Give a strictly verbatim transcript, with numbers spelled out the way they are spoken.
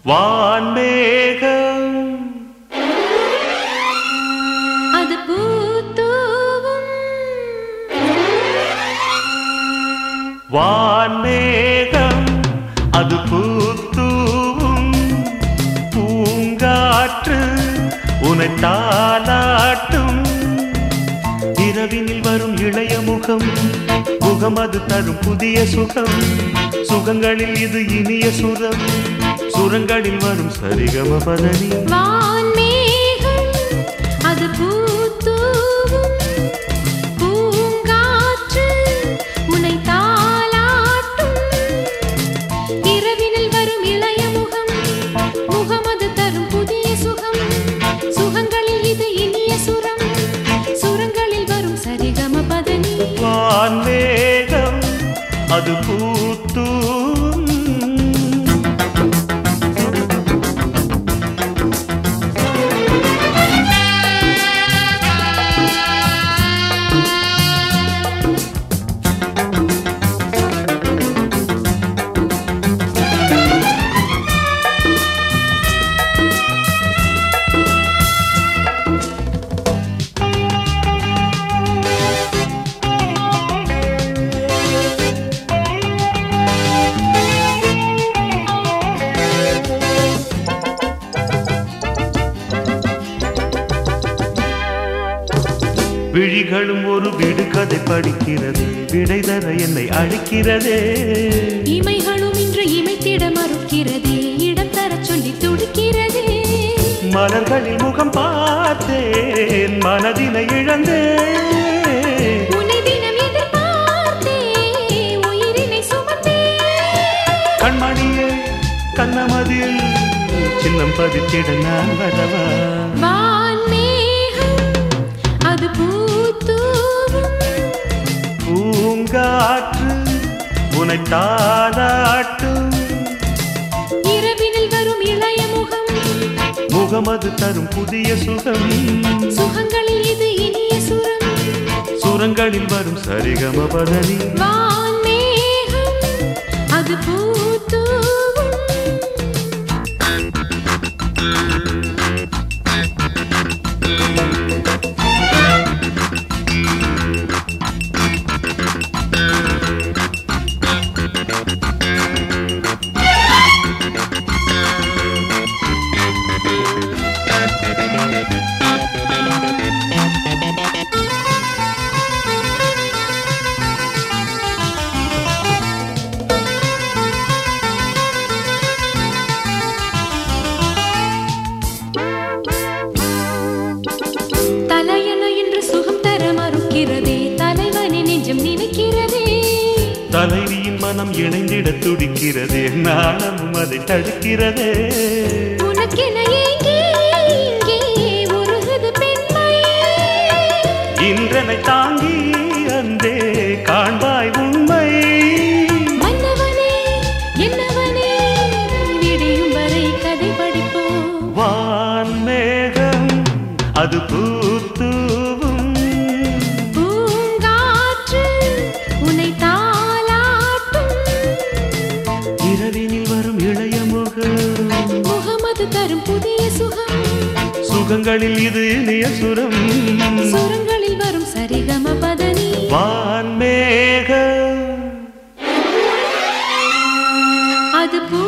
வான்மேகம் அது பூத்தூவும் வான்மேகம் அது பூத்தூவும் பூங்காற்று உனை தாலாட்டும் இரவினில் வரும் இளைய முகம் முகம் அது தரும் புதிய சுகம் சுகங்களில் இது இனிய சுரம் சுரங்களில் வரும் சரிகம பதனி வான்மேகம் அது பூத்தூவும் பூங்காற்று உனை தாலாட்டும் இரவினில் வரும் இளைய முகம் முகம் அது தரும் புதிய சுகம் சுகங்களில் இது இனிய சுரம் சுரங்களில் வரும் சரிகம பதனி வான்மேகம் அது பூத்தூவும் விழிகளும் ஒரு விடுகதை படிக்கிறது விடை தர என்னை அழைக்கிறதே இமைகளும் இன்று இமைத்திட மறுக்கிறதே இடம் தர சொல்லி துடிக்கிறதே மலர்களில் முகம் பார்த்தேன் மனதினை இழந்தேன் உன்னை தினம் எதிர்பார்த்தே உயிரினை சுமந்தேன் கண்மணியே கண்ணமதில் சின்னம் பதித்திட நான் வரவா வான்மேகம் அது பூத்தூவும் பூங்காற்று உனை தாலாட்டும் இரவினில் வரும் இளைய முகம் முகமது தரும் புதிய சுகம் சுகங்களில் இது இனிய சுரம் சுரங்களில் வரும் சரிகம பதனி வான்மேகம் அது பூத்தூவும் தலையண என்று சுகம் தர மறுக்கிறதே தலைவனை நெஞ்சம் நினைக்கிறதே தலைவியின் மனம் இணைந்திட துடிக்கிறதே நாணமும் அதை தடுக்கிறதே உனக்கென ஏங்கே இங்கே உருகுது பெண்மை இன்றனை தாங்கி அந்தே காண்பாய் உண்மை மன்னவனே என்னவனே விடியும் வரை கதை படிப்போம் வான்மேகம் அது பூத்தூவும் பூங்காற்று உன்னை தாலாட்டும் இரவினில் வரும் இளைய முகம் முகமது தரும் புதிய சுகம் சுகங்களில் இது இனிய சுரம் சுரங்களில் வரும் சரிகம பதனி வான்மேகம் அது பூ